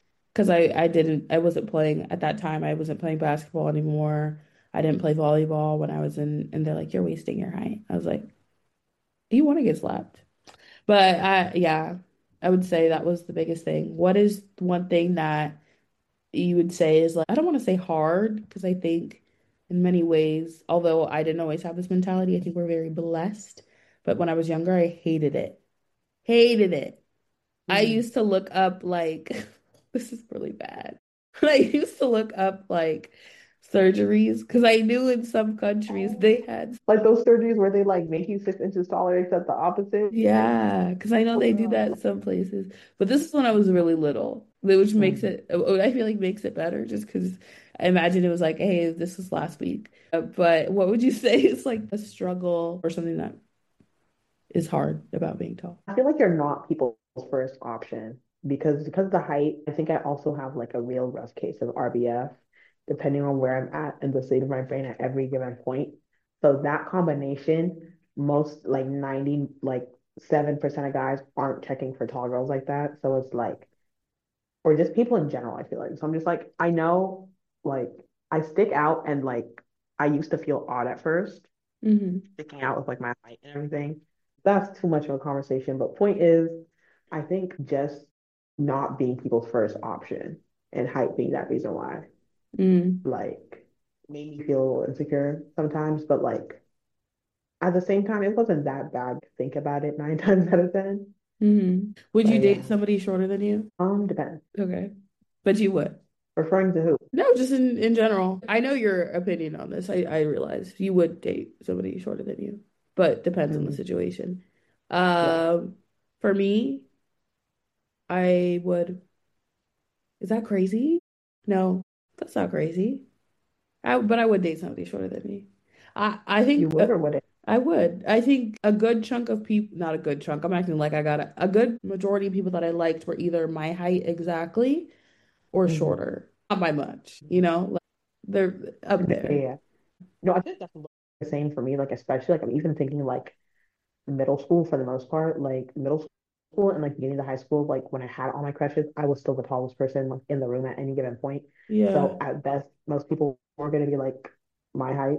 I wasn't playing at that time. I wasn't playing basketball anymore. I didn't play volleyball when I was in, and they're like, you're wasting your height. I was like, do you want to get slapped? But yeah, I would say that was the biggest thing. What is one thing that you would say is like, I don't want to say hard because I think in many ways, although I didn't always have this mentality, I think we're very blessed. But when I was younger, I hated it. Hated it. I Mhm. used to look up like this is really bad. I used to look up like surgeries because I knew in some countries they had Like those surgeries where they like make you 6 inches taller, except the opposite. yeah, because I know Oh they do that no. in some places. But this is when I was really little, which makes Mm. it I feel like makes it better just because I imagine it was like, hey, this was last week. But what would you say is like a struggle or something that is hard about being tall? I feel like you're not people's first option because of the height. I think I also have like a real rough case of RBF, depending on where I'm at in the state of my brain at every given point. So that combination, most like 90 like 7% of guys aren't checking for tall girls like that. So it's like, or just people in general, I feel like. So I'm just like, I know like I stick out and like I used to feel odd at first Hmm. sticking out with like my height and everything. That's too much of a conversation. But point is, I think just not being people's first option and height being that reason why, Mm. like, made me feel a little insecure sometimes. But like at the same time, it wasn't that bad to think about it 9 times out of 10. Hmm. Would you But date yeah, somebody shorter than you? depends. Okay. But you would. Referring to who? No, just in general. I know your opinion on this. I realize you would date somebody shorter than you, but depends on the Mm, situation. yeah, Um, for me, I would. Is that crazy? No, that's not crazy. But I would date somebody shorter than me. I you think would or would it? I would. I think a good chunk of people, not a good chunk. I'm acting like I got a good majority of people that I liked were either my height exactly or Hmm. shorter. Not by much, like they're up Yeah, there. yeah. No, I think that's a little. same for me. Like especially like I'm even thinking like middle school for the most part, like middle school and like beginning of high school, like when I had all my crushes, I was still the tallest person like in the room at any given point. Yeah. So at best, most people were gonna be like my height.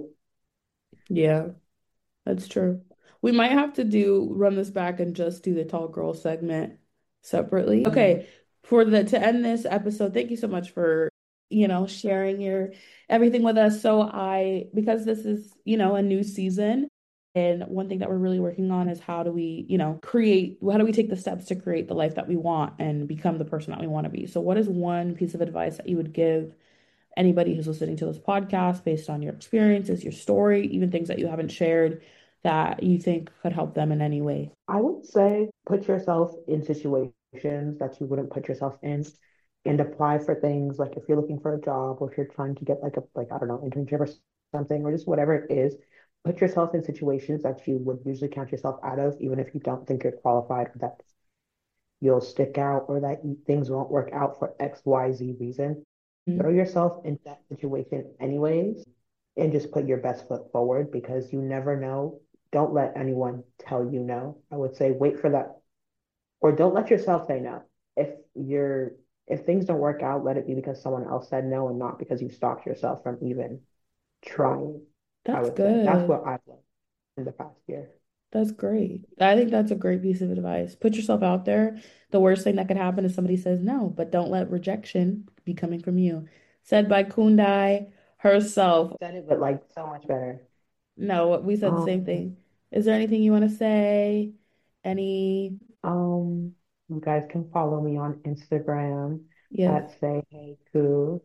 Yeah. That's true. We might have to do run this back and just do the tall girl segment separately. Mm. Okay, for the to end this episode, thank you so much for, sharing your everything with us. So because this is, a new season, and one thing that we're really working on is how do we, how do we take the steps to create the life that we want and become the person that we want to be? So what is one piece of advice that you would give anybody who's listening to this podcast based on your experiences, your story, even things that you haven't shared that you think could help them in any way? I would say put yourself in situations that you wouldn't put yourself in and apply for things like if you're looking for a job or if you're trying to get like a like I don't know, internship or something or just whatever it is, put yourself in situations that you would usually count yourself out of, even if you don't think you're qualified or that you'll stick out or that things won't work out for XYZ reason. Throw Mhm. yourself into that situation anyways and just put your best foot forward because you never know. Don't let anyone tell you no. I would say wait for that or don't let yourself say no. If you're if things don't work out, let it be because someone else said no and not because you stopped yourself from even trying. I That's would say that's good. what I've learned in the past year. That's great. I think that's a great piece of advice. Put yourself out there. The worst thing that could happen is somebody says no, but don't let rejection be coming from you. Said by Kundai herself. Said it, but like so much better. No, we said the same Um, thing. Is there anything you want to say? Any? Um, you guys can follow me on Instagram Yes. at say hey ku.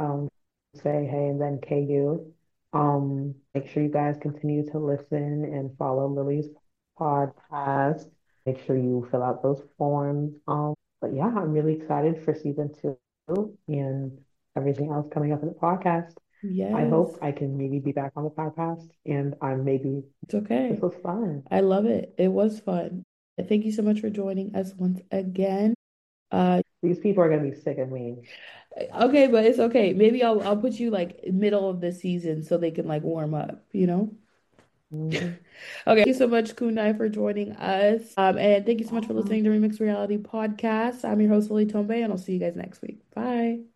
Say hey and then KU. Make sure you guys continue to listen and follow Lily's podcast. Make sure you fill out those forms. But yeah, I'm really excited for season 2 and everything else coming up in the podcast. I hope Yes. I can maybe be back on the podcast and I'm maybe It's this okay. was fun. I love it. It was fun. Thank you so much for joining us once again. These people are gonna be sick of me. Okay, but it's okay. Maybe I'll put you like middle of the season so they can like warm up, you know? Mhm. Okay, thank you so much, Kunai, for joining us. And thank you so much for Awesome. listening to Remix Reality Podcast. I'm your host, Lily Tombe, and I'll see you guys next week. Bye.